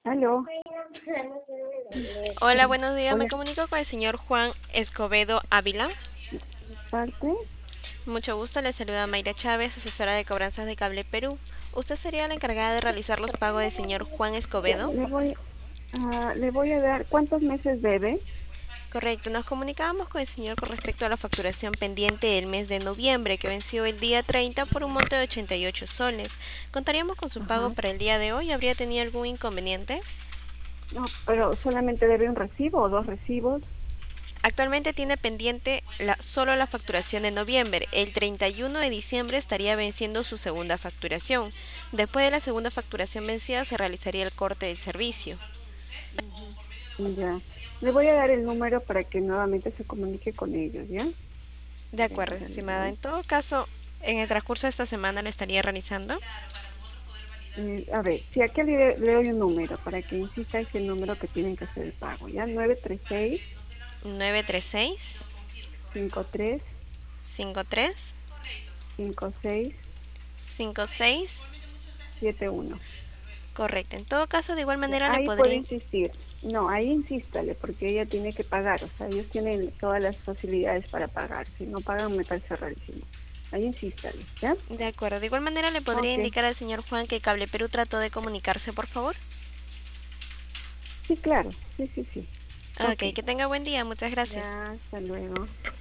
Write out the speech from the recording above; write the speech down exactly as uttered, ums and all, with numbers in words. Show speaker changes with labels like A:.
A: Aló,
B: Hola, buenos días. Me
A: hola,
B: comunico con el señor Juan Escobedo Ávila.
A: parte.
B: Mucho gusto, le saluda Mayra Chávez, asesora de cobranzas de Cable Perú. ¿Usted sería la encargada de realizar los pagos del señor Juan
A: Ya,
B: Escobedo?
A: le voy, a, le voy a dar, ¿cuántos meses debe?
B: Correcto, nos comunicábamos con el señor con respecto a la facturación pendiente del mes de noviembre, que venció el día treinta por un monto de ochenta y ocho soles. ¿Contaríamos con su pago
A: Ajá.
B: para el día de hoy? ¿Habría tenido algún inconveniente?
A: No, pero solamente debe un recibo o dos recibos.
B: Actualmente tiene pendiente la- solo la facturación de noviembre. El treinta y uno de diciembre estaría venciendo su segunda facturación. Después de la segunda facturación vencida se realizaría el corte del servicio.
A: Ya. Le voy a dar el número para que nuevamente se comunique con ellos, ¿ya?
B: De
A: Ya,
B: acuerdo,
A: ahora le
B: estimada.
A: doy.
B: En todo caso, en el transcurso de esta semana lo estaría realizando.
A: Eh, a ver, si aquí le, le doy un número para que insista, es el número que tienen que hacer el pago, ¿ya? nueve tres seis,
B: nueve tres seis,
A: cinco tres,
B: cinco tres,
A: cinco seis,
B: cinco seis.
A: siete uno.
B: Correcto. En todo caso, de igual
A: Ya,
B: manera le
A: ahí puede
B: podría...
A: insistir. No, ahí insístale, porque ella tiene que pagar. O sea, ellos tienen todas las facilidades para pagar. Si no pagan, me parece rarísimo. Ahí insístale, ¿ya?
B: De acuerdo. De igual manera le podría
A: Ok.
B: indicar al señor Juan que Cable Perú trató de comunicarse, por favor.
A: Sí, claro. Sí, sí, sí. Ok.
B: Ok, que tenga buen día. Muchas gracias.
A: Ya, hasta luego.